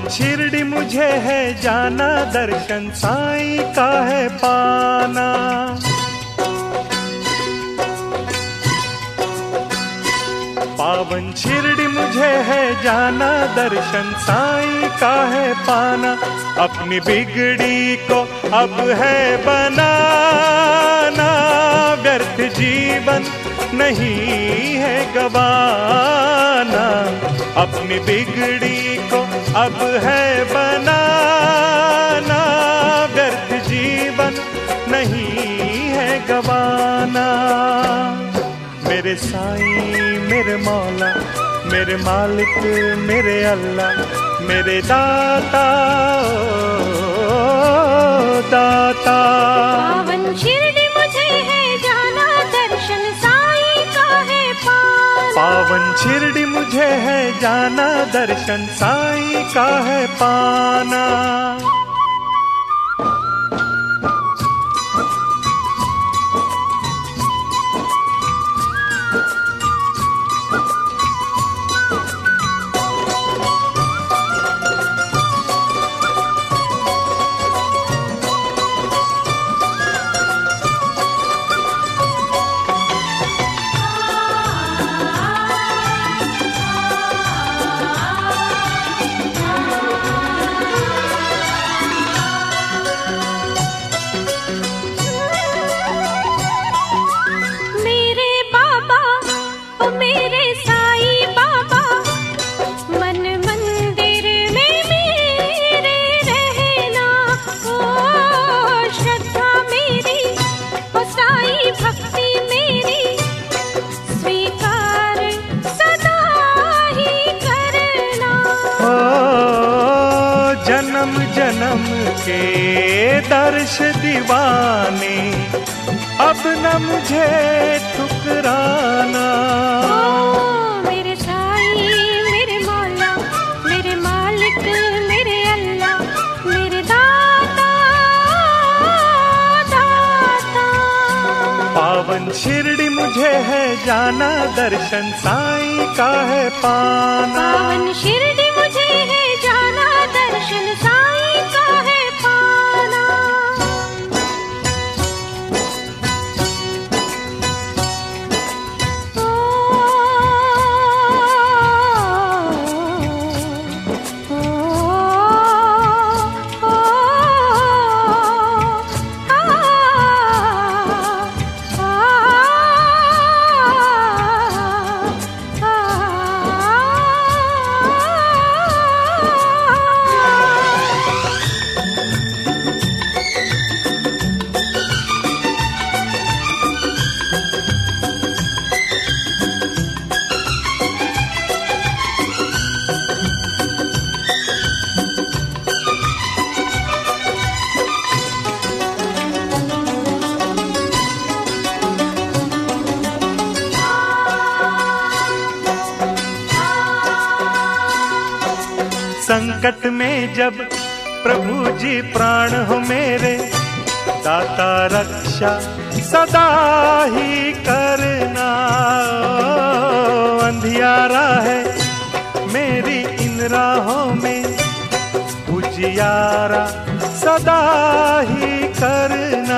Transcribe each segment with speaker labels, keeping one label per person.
Speaker 1: पावन शिरडी मुझे है जाना, दर्शन साईं का है पाना। पावन शिरडी मुझे है जाना, दर्शन साईं का है पाना। अपनी बिगड़ी को अब है बनाना, व्यर्थ जीवन नहीं है गवाना। अपनी बिगड़ी को अब है बनाना, व्यर्थ जीवन नहीं है गवाना। मेरे साईं मेरे मौला, मेरे मालिक मेरे अल्लाह, मेरे दाता दाता।
Speaker 2: पावन शिरडी मुझे है जाना, दर्शन साईं का है पाना।
Speaker 1: पावन शिरडी मुझे है जाना, दर्शन साईं का है पाना। जन्म जन्म के दर्श दीवाने, अब न मुझे ठुकराना।
Speaker 2: मेरे साईं मेरे मौला, मेरे मालिक मेरे अल्लाह, मेरे दाता दाता।
Speaker 1: पावन शिरडी मुझे है जाना, दर्शन साईं का है पाना।
Speaker 2: पावन शिरडी मुझे है जाना, दर्शन साईं का है पाना।
Speaker 1: संकट में जब प्रभु जी प्राण हो मेरे, दाता रक्षा सदा ही करना। अंधियारा है मेरी इन राहों में, उजियारा सदा ही करना।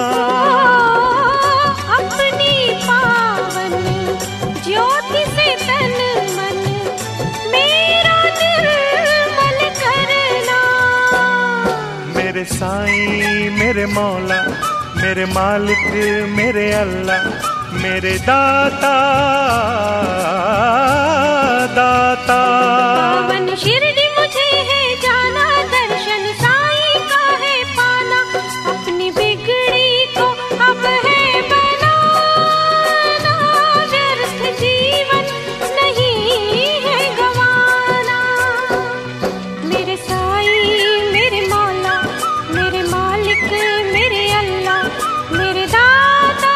Speaker 2: अपनी पावन ज्योति से तन मन मेरा निर्मल करना।
Speaker 1: मेरे साईं मेरे मौला, मेरे मालिक मेरे अल्लाह, मेरे दाता दाता।
Speaker 2: पावन शिरडी मुझे है जाना, दर्शन साईं का है पाना। अपनी बिगड़ी को अब है बनाना, व्यर्थ जीवन नहीं है गवाना। मेरे साईं मेरे मौला, मेरे मालिक मेरे अल्लाह, मेरे दाता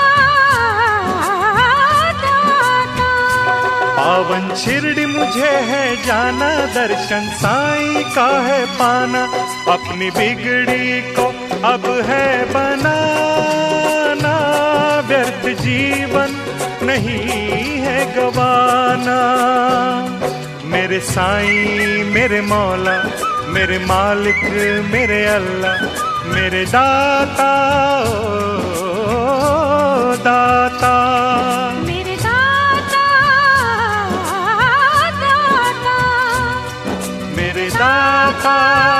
Speaker 2: दाता।
Speaker 1: पावन शिरडी मुझे है जाना, दर्शन साईं का है पाना। अपनी बिगड़ी को अब है बनाना, व्यर्थ जीवन नहीं है गवाना। मेरे साईं मेरे मौला, मेरे मालिक मेरे अल्लाह मेरे दाता ओ दाता।
Speaker 2: मेरे दाता दाता
Speaker 1: मेरे दाता